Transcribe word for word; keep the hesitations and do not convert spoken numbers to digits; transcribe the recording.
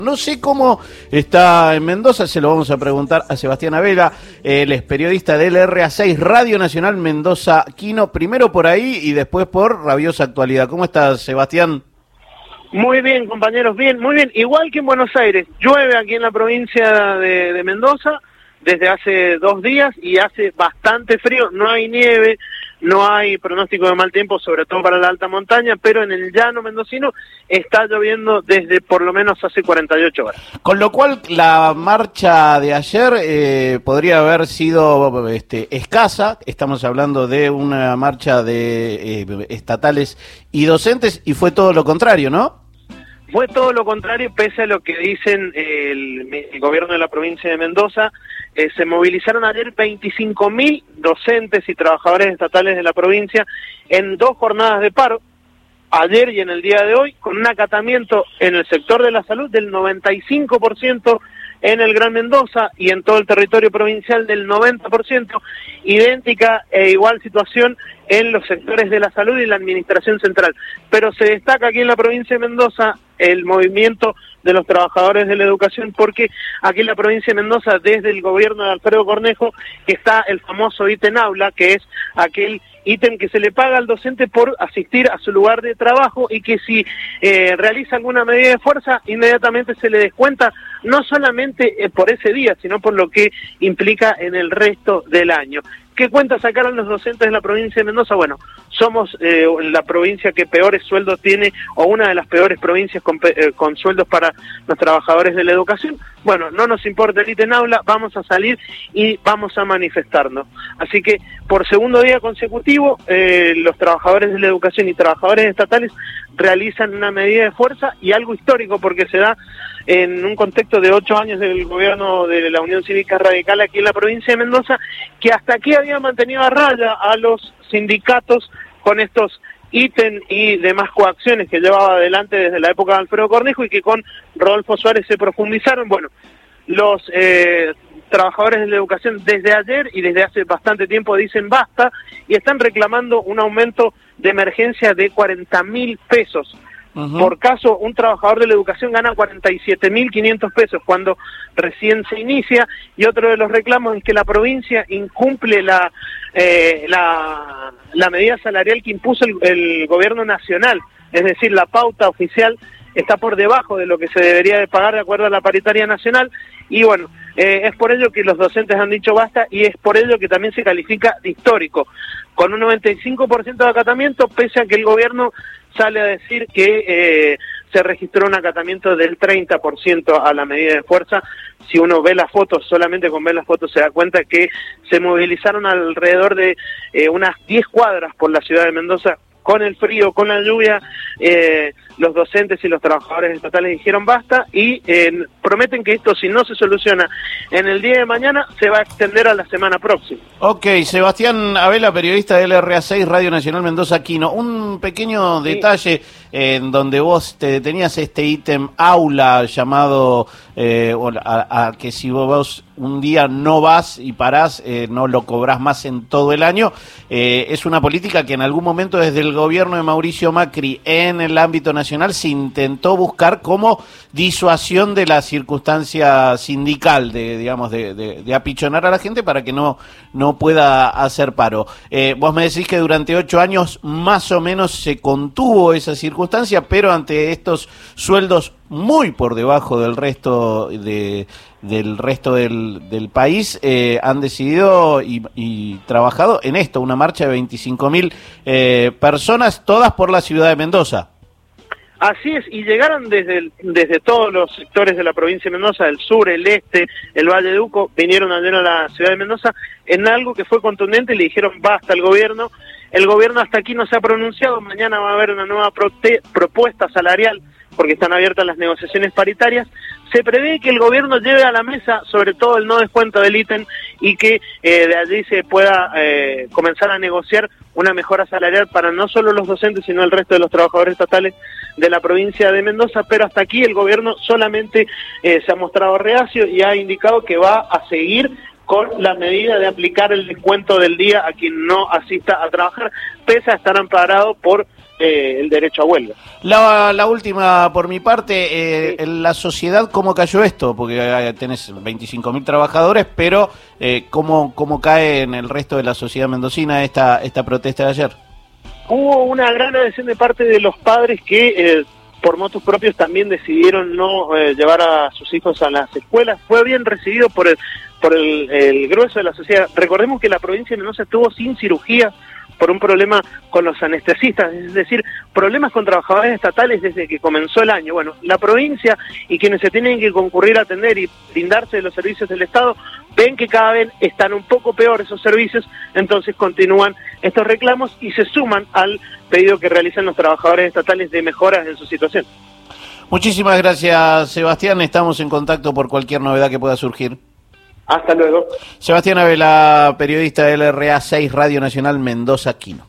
No sé cómo está en Mendoza, se lo vamos a preguntar a Sebastián Abela, él es periodista del R A seis, Radio Nacional Mendoza Quino, primero por ahí y después por Rabiosa Actualidad. ¿Cómo estás, Sebastián? Muy bien, compañeros, bien, muy bien. Igual que en Buenos Aires, llueve aquí en la provincia de, de Mendoza desde hace dos días y hace bastante frío, no hay nieve, no hay pronóstico de mal tiempo, sobre todo para la alta montaña, pero en el llano mendocino está lloviendo desde por lo menos hace cuarenta y ocho horas. Con lo cual la marcha de ayer eh, podría haber sido este, escasa, estamos hablando de una marcha de eh, estatales y docentes, y fue todo lo contrario, ¿no? Fue todo lo contrario, pese a lo que dicen el, el gobierno de la provincia de Mendoza. Eh, se movilizaron ayer veinticinco mil docentes y trabajadores estatales de la provincia en dos jornadas de paro, ayer y en el día de hoy, con un acatamiento en el sector de la salud del noventa y cinco por ciento en el Gran Mendoza y en todo el territorio provincial del noventa por ciento, idéntica e igual situación en los sectores de la salud y la administración central. Pero se destaca aquí en la provincia de Mendoza el movimiento de los trabajadores de la educación, porque aquí en la provincia de Mendoza, desde el gobierno de Alfredo Cornejo, está el famoso ítem aula, que es aquel ítem que se le paga al docente por asistir a su lugar de trabajo y que si eh, realiza alguna medida de fuerza, inmediatamente se le descuenta, no solamente eh, por ese día, sino por lo que implica en el resto del año. ¿Qué cuenta sacaron los docentes de la provincia de Mendoza? Bueno, somos eh, la provincia que peores sueldos tiene, o una de las peores provincias con, eh, con sueldos para los trabajadores de la educación. Bueno, no nos importa el ítem aula, vamos a salir y vamos a manifestarnos. Así que por segundo día consecutivo, eh, los trabajadores de la educación y trabajadores estatales realizan una medida de fuerza, y algo histórico porque se da en un contexto de ocho años del gobierno de la Unión Cívica Radical aquí en la provincia de Mendoza, que hasta aquí había mantenido a raya a los sindicatos con estos ítems y demás coacciones que llevaba adelante desde la época de Alfredo Cornejo y que con Rodolfo Suárez se profundizaron. Bueno, los eh, trabajadores de la educación desde ayer y desde hace bastante tiempo dicen basta y están reclamando un aumento de emergencia de cuarenta mil pesos. Uh-huh. Por caso, un trabajador de la educación gana cuarenta y siete mil quinientos pesos cuando recién se inicia, y otro de los reclamos es que la provincia incumple la eh, la, la medida salarial que impuso el, el gobierno nacional, es decir, la pauta oficial está por debajo de lo que se debería de pagar de acuerdo a la paritaria nacional, y bueno, eh, es por ello que los docentes han dicho basta, y es por ello que también se califica de histórico, con un noventa y cinco por ciento de acatamiento, pese a que el gobierno sale a decir que eh, se registró un acatamiento del treinta por ciento a la medida de fuerza. Si uno ve las fotos, solamente con ver las fotos se da cuenta que se movilizaron alrededor de eh, unas diez cuadras por la ciudad de Mendoza. Con el frío, con la lluvia, eh, los docentes y los trabajadores estatales dijeron basta y eh, prometen que esto, si no se soluciona en el día de mañana, se va a extender a la semana próxima. Ok, Sebastián Abela, periodista del R A seis, Radio Nacional Mendoza Quino. Un pequeño detalle sí. En donde vos te tenías este ítem aula llamado eh, a, a que si vos un día no vas y parás, eh, no lo cobrás más en todo el año. Eh, es una política que en algún momento desde el gobierno de Mauricio Macri en el ámbito nacional se intentó buscar como disuasión de la circunstancia sindical, de digamos de, de, de apichonar a la gente para que no, no pueda hacer paro. Eh, vos me decís que durante ocho años más o menos se contuvo esa circunstancia, pero ante estos sueldos muy por debajo del resto de del resto del, del país, eh, han decidido y, y trabajado en esto, una marcha de veinticinco mil eh, personas, todas por la ciudad de Mendoza. Así es, y llegaron desde el, desde todos los sectores de la provincia de Mendoza, el sur, el este, el Valle de Uco, vinieron ayer a la ciudad de Mendoza en algo que fue contundente y le dijeron basta al gobierno. El gobierno hasta aquí no se ha pronunciado, mañana va a haber una nueva prote- propuesta salarial porque están abiertas las negociaciones paritarias. Se prevé que el gobierno lleve a la mesa sobre todo el no descuento del ítem y que eh, de allí se pueda eh, comenzar a negociar una mejora salarial para no solo los docentes sino el resto de los trabajadores estatales de la provincia de Mendoza, pero hasta aquí el gobierno solamente eh, se ha mostrado reacio y ha indicado que va a seguir con la medida de aplicar el descuento del día a quien no asista a trabajar, pese a estar amparado por eh, el derecho a huelga. La, la última por mi parte, eh, Sí. en la sociedad, ¿cómo cayó esto? Porque eh, tenés veinticinco mil trabajadores, pero eh, ¿cómo, ¿cómo cae en el resto de la sociedad mendocina esta, esta protesta de ayer? Hubo una gran adhesión de parte de los padres que eh, por motus propios también decidieron no eh, llevar a sus hijos a las escuelas. Fue bien recibido por el, por el, el grueso de la sociedad. Recordemos que la provincia de Mendoza estuvo sin cirugía por un problema con los anestesistas, es decir, problemas con trabajadores estatales desde que comenzó el año. Bueno, la provincia y quienes se tienen que concurrir a atender y brindarse de los servicios del Estado ven que cada vez están un poco peor esos servicios, entonces continúan estos reclamos y se suman al pedido que realizan los trabajadores estatales de mejoras en su situación. Muchísimas gracias, Sebastián. Estamos en contacto por cualquier novedad que pueda surgir. Hasta luego. Sebastián Abela, periodista de L R A seis Radio Nacional Mendoza Quino.